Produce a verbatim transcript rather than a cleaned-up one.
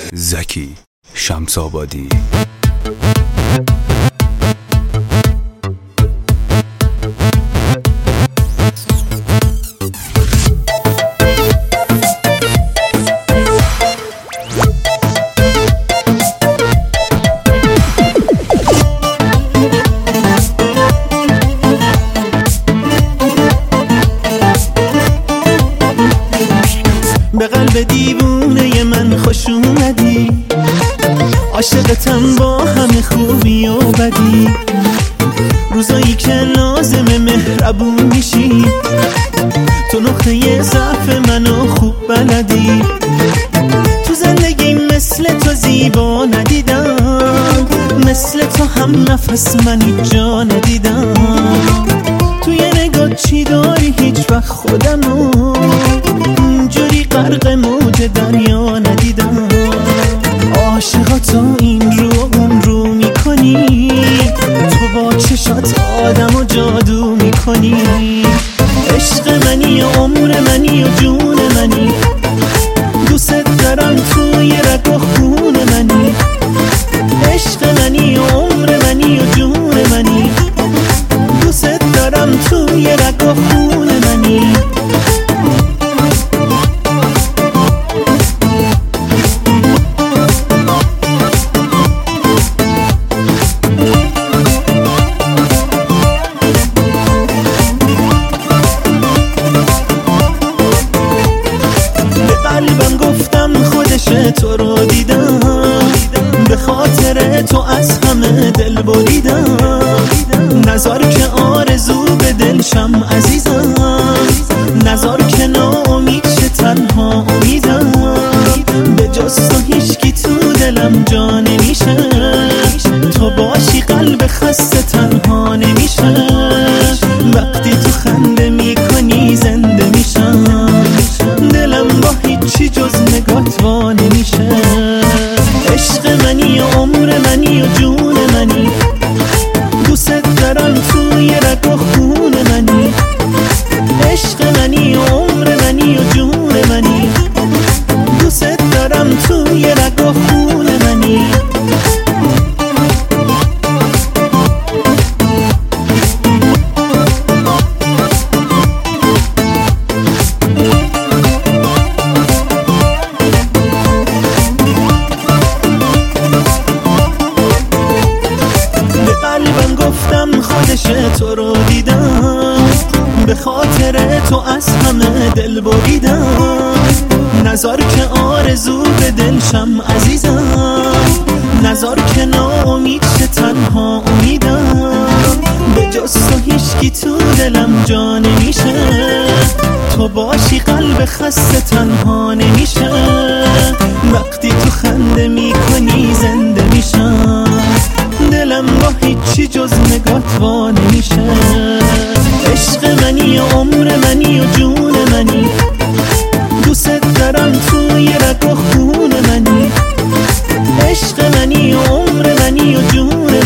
زکی شمس‌آبادی. به قلب دیوونه من خوش اومدی، عاشقتم با همه خوبی و بدی. روزایی که لازم مهربون میشی، تو نقطه ضعف منو خوب بلدی. تو زندگی مثل تو زیبا ندیدم، مثل تو هم نفس من هیچ جا ندیدم. توی نگاه چی داری هیچ وقت خودمو اینجوری غرق موج دریا ندیدم. عاشقا تو این رو اون رو میکنی، تو با چشات آدم و جادو میکنی. عشق منی و عمر منی و جون منی، دوست دارم توی رگ و خون منی. عشق منی و عمر منی و جون منی، دوست دارم توی رگ و خون منی. قلبم گفتم خودشه تو رو دیدم، به خاطر تو از همه دل بریدم. نزار که آرزو به دلشم عزیزم، نزار که ناامید شه تنها امیدم. به جز تو هیچکی تو دلم جا نمیشه، تو باشی قلب خسته تنها نمیشه. وقتی تو خنده میکنی زنده میشم، دلم با هیچی جز نگات وا نمیشه. عشق منی و عمر منی و جون منی، دوست دارم توی رگ و خون منی. عشق منی و عمر منی و جون منی، دوست دارم توی رگ و خون منی. قلبم گفتم خودشه تو رو دیدم، به خاطر تو از همه دل بریدم. نزار که آرزو به دلشم عزیزم، نزار که ناامید شه تنها امیدم. به جز تو هیچکی تو دلم جا نمیشه، تو باشی قلب خسته تنها نمیشه. وقتی تو خنده میکنی زنده میشم، دلم با هیچی جز نگات وا نمیشه. عشق منی و عمر منی و جون منی، دوست دارم توی رگ و خون منی. عشق منی و عمر منی و جون